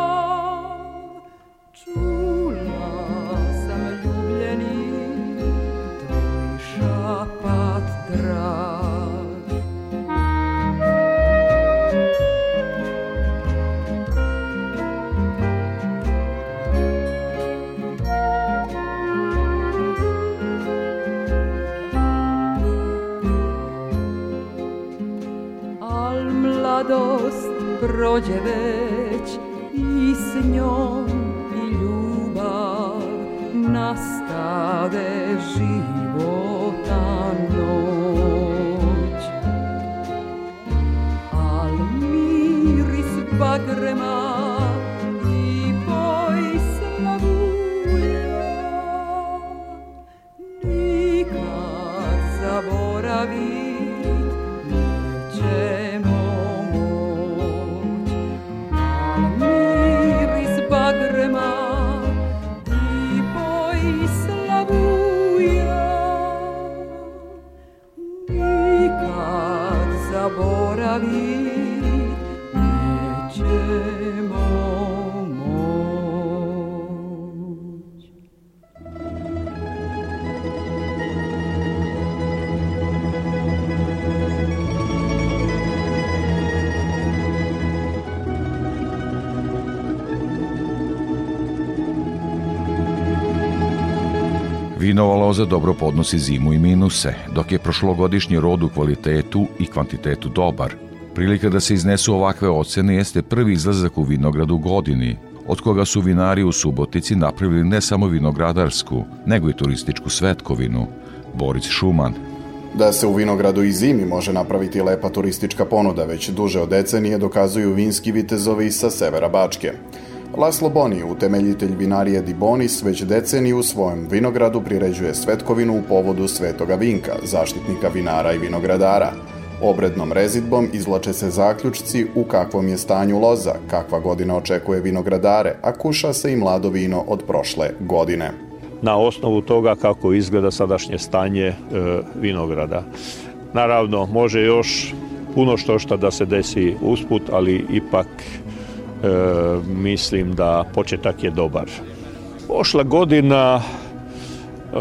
čula sam ljubljeni tvoj šapat drag. Al mladost prođe već i s njom i ljubav nastade života noć. Al miris bagrema i boj slavuja nikad zaboravit nećemo moć. Al miris bagrema i boj slavuja nikad zaboravit nećemo moć. Vinova loza dobro podnosi zimu i minuse, dok je prošlogodišnji rod u kvalitetu i kvantitetu dobar. Prilika da se iznesu ovakve ocene jeste prvi izlazak u vinograd u godini, od koga su vinari u Subotici napravili ne samo vinogradarsku, nego i turističku svetkovinu. Boris Šuman. Da se u vinogradu i zimi može napraviti lepa turistička ponuda, već duže od decenije dokazuju vinski vitezovi sa severa Bačke. Laslo Boni, utemeljitelj vinarije Di Bonis, već deceniju u svojem vinogradu priređuje svetkovinu u povodu Svetoga Vinka, zaštitnika vinara i vinogradara. Obrednom rezidbom izvlače se zaključci u kakvom je stanju loza, kakva godina očekuje vinogradare, a kuša se i mlado vino od prošle godine. Na osnovu toga kako izgleda sadašnje stanje e, vinograda. Naravno, može još puno što šta da se desi usput, ali ipak e, mislim da početak je dobar. Prošla godina e,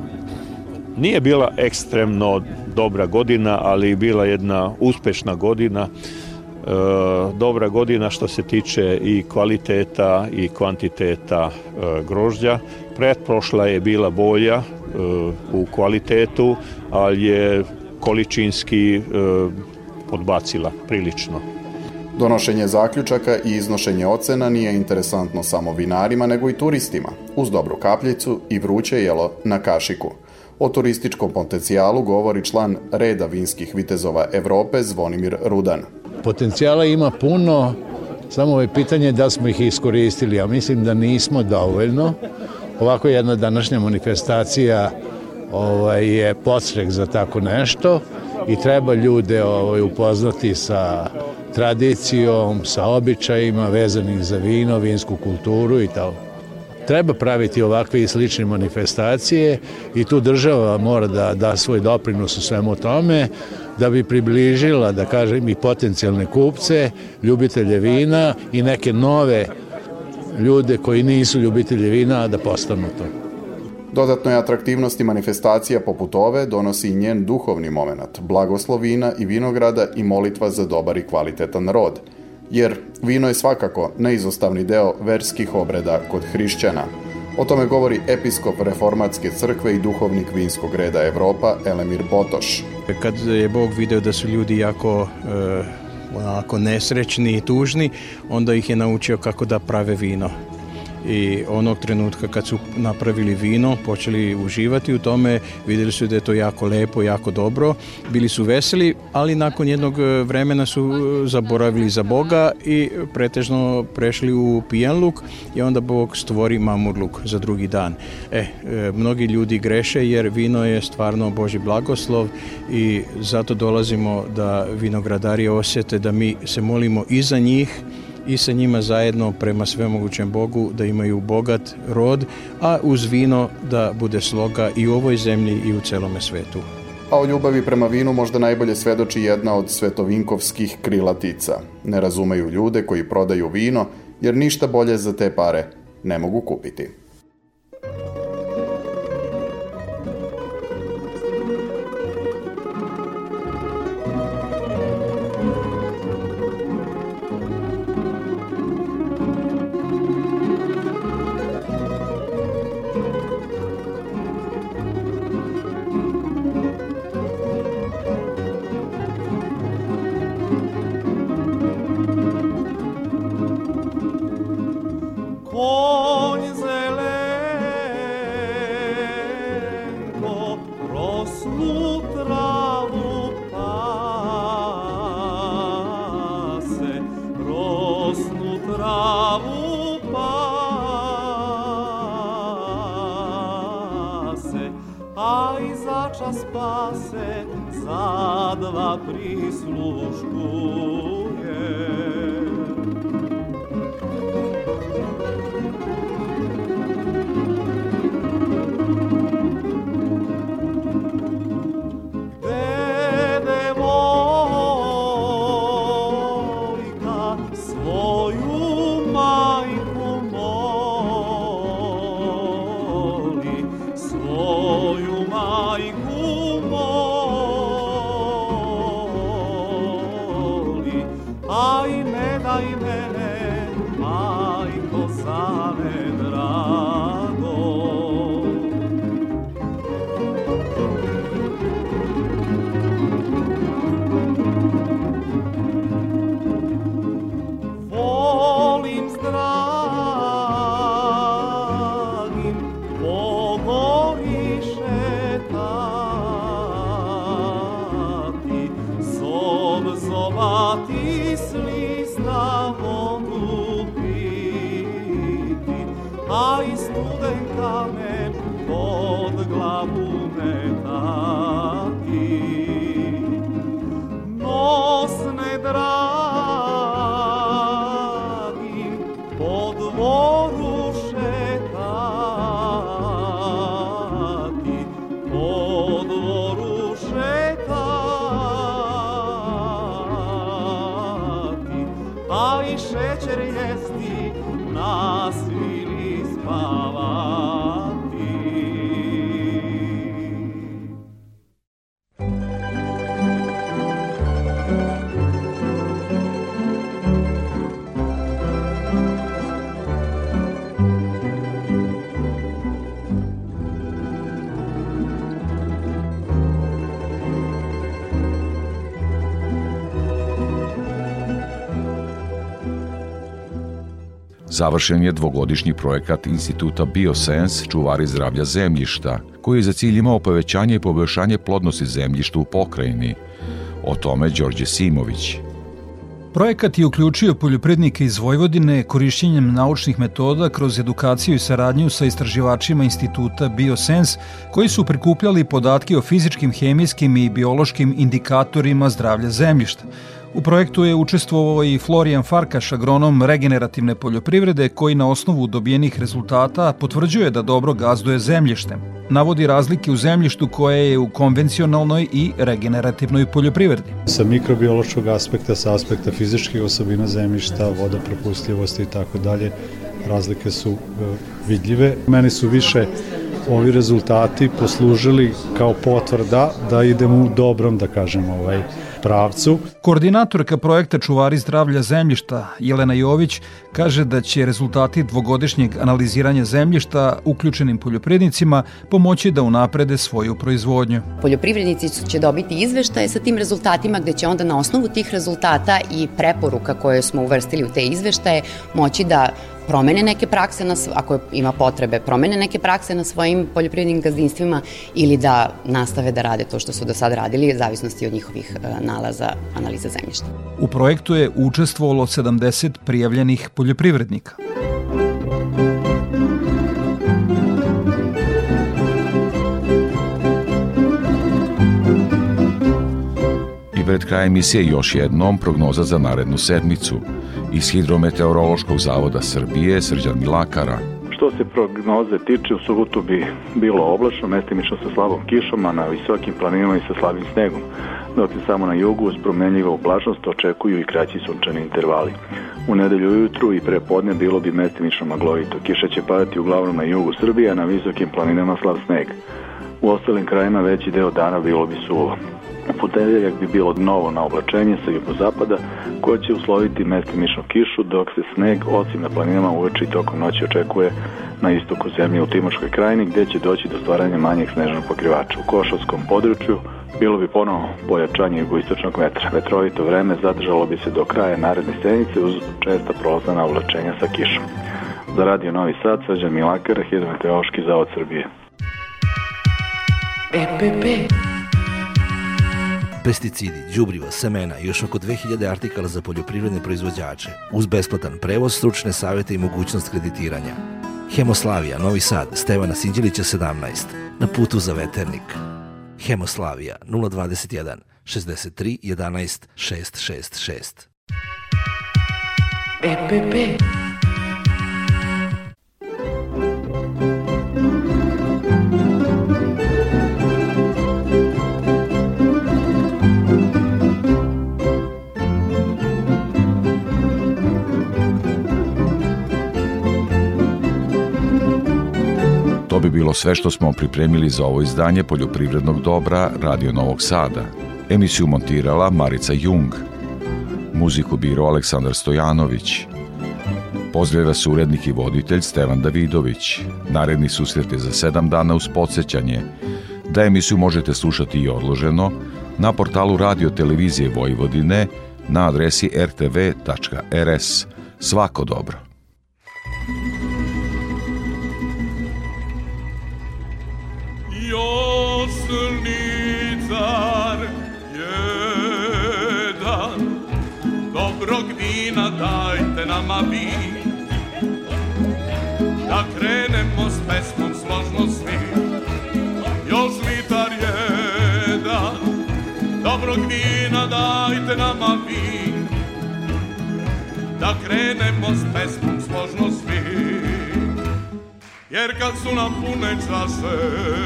nije bila ekstremno dobra godina, ali bila jedna uspešna godina. E, dobra godina što se tiče i kvaliteta i kvantiteta e, grožđa. Pretprošla je bila bolja e, u kvalitetu, ali je količinski e, podbacila prilično. Donošenje zaključaka i iznošenje ocena nije interesantno samo vinarima, nego i turistima, uz dobru kapljicu i vruće jelo na kašiku. O turističkom potencijalu govori član reda vinskih vitezova Evrope Zvonimir Rudan. Potencijala ima puno, samo je pitanje da smo ih iskoristili, a mislim da nismo dovoljno. Ovako jedna današnja manifestacija ovaj, je podstrek za tako nešto i treba ljude ovaj, upoznati sa tradicijom, sa običajima vezanih za vino, vinsku kulturu i tako. Treba praviti ovakve i slične manifestacije i tu država mora da da svoj doprinos u svemu tome da bi približila, da kažem, i potencijalne kupce, ljubitelje vina i neke nove ljude koji nisu ljubitelji vina, a da postanu to. Dodatnoj atraktivnosti manifestacija poput ove donosi i njen duhovni moment, blagoslov vina i vinograda i molitva za dobar i kvalitetan rod. Jer vino je svakako neizostavni deo verskih obreda kod hrišćana. O tome govori episkop Reformatske crkve i duhovnik vinskog reda Evropa Elemir Botoš. Kad je Bog video da su ljudi jako e, onako nesrećni i tužni, onda ih je naučio kako da prave vino. I onog trenutka kad su napravili vino, počeli uživati u tome, vidjeli su da je to jako lepo, jako dobro, bili su veseli, ali nakon jednog vremena su zaboravili za Boga i pretežno prešli u pijanluk i onda Bog stvori mamurluk za drugi dan. E, mnogi ljudi greše jer vino je stvarno Božji blagoslov i zato dolazimo da vinogradari osjete da mi se molimo i za njih i sa njima zajedno prema svemogućem Bogu da imaju bogat rod, a uz vino da bude sloga i u ovoj zemlji i u celome svetu. A o ljubavi prema vinu možda najbolje svedoči jedna od svetovinkovskih krilatica. Ne razumeju ljude koji prodaju vino, jer ništa bolje za te pare ne mogu kupiti. a ti s lista mogu biti, a i studen kamen pod glavu metati. Nos ne dragim po dvoru šetati, po dvoru šetati, a i šećer jesti, na svili spavati. Završen je dvogodišnji projekat Instituta Biosens Čuvari zdravlja zemljišta, koji je za cilj imao povećanje i poboljšanje plodnosti zemljišta u pokrajini. O tome Đorđe Simović. Projekat je uključio poljoprivrednike iz Vojvodine korišćenjem naučnih metoda kroz edukaciju i saradnju sa istraživačima Instituta Biosens, koji su prikupljali podatke o fizičkim, hemijskim i biološkim indikatorima zdravlja zemljišta. U projektu je učestvovao i Florijan Farkaš, agronom regenerativne poljoprivrede, koji na osnovu dobijenih rezultata potvrđuje da dobro gazduje zemljištem. Navodi razlike u zemljištu koje je u konvencionalnoj i regenerativnoj poljoprivredi. Sa mikrobiološkog aspekta, sa aspekta fizičkih osobina zemljišta, vodopropustljivosti i tako dalje, razlike su vidljive. Meni su više ovi rezultati poslužili kao potvrda da idemo u dobrom, da kažem, ovaj pravcu. Koordinatorka projekta Čuvari zdravlja zemljišta Jelena Jović kaže da će rezultati dvogodišnjeg analiziranja zemljišta uključenim poljoprivrednicima pomoći da unaprede svoju proizvodnju. Poljoprivrednici će dobiti izveštaje sa tim rezultatima, gde će onda na osnovu tih rezultata i preporuka koje smo uvrstili u te izveštaje moći da promene neke prakse, na, ako ima potrebe, promene neke prakse na svojim poljoprivrednim gazdinstvima ili da nastave da rade to što su do sad radili, u zavisnosti od njihovih nalaza analiza zemljišta. U projektu je učestvovalo sedamdeset prijavljenih poljoprivrednika. I pred krajem emisije još jednom prognoza za narednu sedmicu. Iz Hidrometeorološkog zavoda Srbije Srđan Milakara. Što se prognoze tiče, u subotu bi bilo oblačno, mestimično sa slabom kišom, a na visokim planinama i sa slabim snegom, dok se samo na jugu uz promenljivu oblačnost očekuju i kraći sunčani intervali. U nedelju ujutru i pre podne bilo bi mestimično maglovito. Kiša će padati uglavnom na jugu Srbije, a na visokim planinama slab sneg. U ostalim krajima veći deo dana bilo bi suvo. U ponedeljak bi bilo novo na oblačenje sa jugozapada, koje će usloviti mestimičnu kišu, dok se sneg, osim na planinama, uveče i tokom noći očekuje na istoku zemlje u Timočkoj krajini, gde će doći do stvaranja manjeg snežnog pokrivača. U Košavskom području bilo bi ponovo pojačanje jugoistočnog vetra. Vetrovito vreme zadržalo bi se do kraja naredne sedmice uz česta prolazna oblačenja sa kišom. Za Radio Novi Sad, Srđan Milakara, Hidrometeorološki zavod Srbije. E P P. Pesticidi, đubriva, semena i još oko dve hiljade artikala za poljoprivredne proizvođače, uz besplatan prevoz, stručne savjete i mogućnost kreditiranja. Hemoslavija, Novi Sad, Stevana Sinđelića sedamnaest, na putu za Veternik. Hemoslavija, nula dvadeset jedan šezdeset tri jedanaest šest šest šest. E P P. To bi bilo sve što smo pripremili za ovo izdanje Poljoprivrednog dobra Radio Novog Sada. Emisiju montirala Marica Jung. Muziku birao Aleksandar Stojanović. Pozdravlja se urednik i voditelj Stevan Davidović. Naredni susret je za sedam dana uz podsjećanje da emisiju možete slušati i odloženo na portalu Radio Televizije Vojvodine na adresi r t v tačka r s. Svako dobro. Josnicar jedan dobrog vina dajte nama vi, da krenemo s pesmom složno svi. Još litar jedan, dobrog vina dajte nama vi, da krenemo s pesmom složno svi. Jer kad su nam pune čaše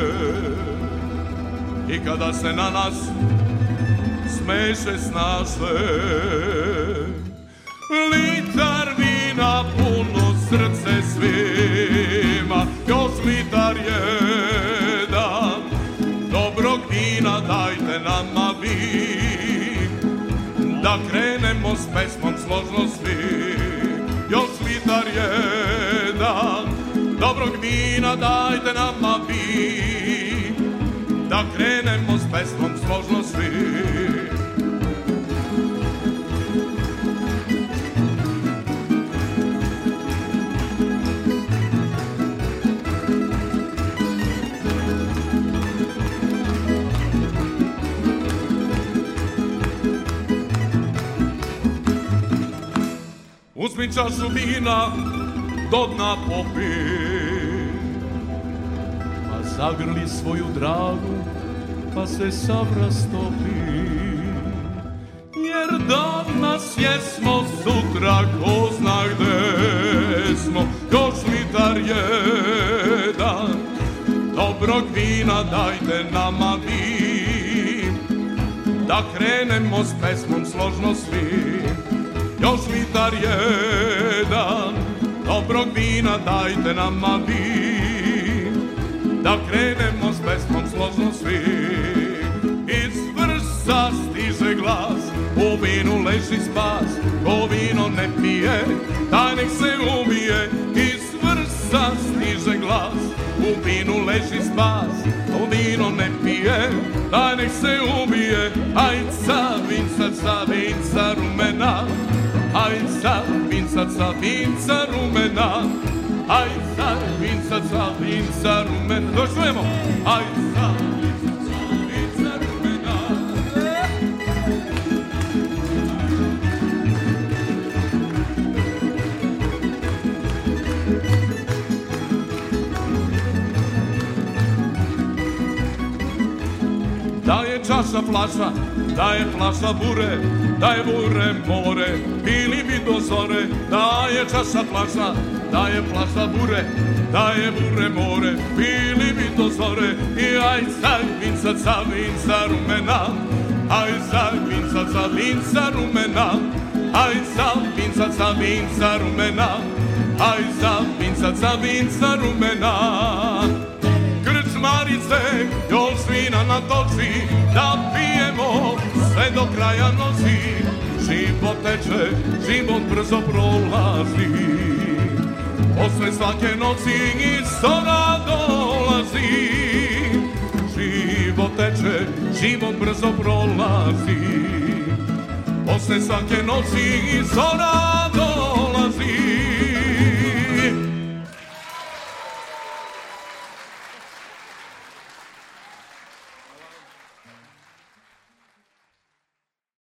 i kada se na nas smeše snaše, litar vina puno srce svima, još litar jedan, dobrog vina dajte nama vi, da krenemo s pesmom složno svi. Još litar jedan, dobrog vina dajte nama vi, da krenemo s pesmom složno svi. Uzmi čašu vina, do dna popi, pa zagrli svoju dragu, pa se sav rastopi. Jer danas jesmo, sutra ko zna gde smo, još litar jedan, dobrog vina dajte nama vi, da krenemo s pesmom složno svi. Još litar jedan, dobrog vina dajte nama vi, da krenemo s pesmom složno svi. Iz vrsa stiže glas, u vinu leži spas, ko vino ne pije, taj nek se ubije. Iz vrsa stiže glas, u vinu leži spas, ko vino ne pije, taj nek se ubije. Ajca, vinca, ca, vinca rumena, ajca, vinca, ca, vinca rumena, ajca, vinca, ca, vinca rumena. Došujemo! Ajca, vinca, ca, vinca rumena. Da je čaša flaša, da je flaša bure, da je bure more, bili bi do zore. Da je čaša flaša, da je flaša bure, da je bure more, bili bi do zore. I aj sad vinca ca vinca rumena, aj sad vinca ca vinca rumena, aj sad vinca ca vinca rumena, aj sad vinca ca vinca rumena. Krčmarice, još vina natoči, da pijemo sve do kraja noći. Život teče, život brzo prolazi, posle svake noći istona dolazi. Život teče, život brzo prolazi, posle svake noći istona dolazi.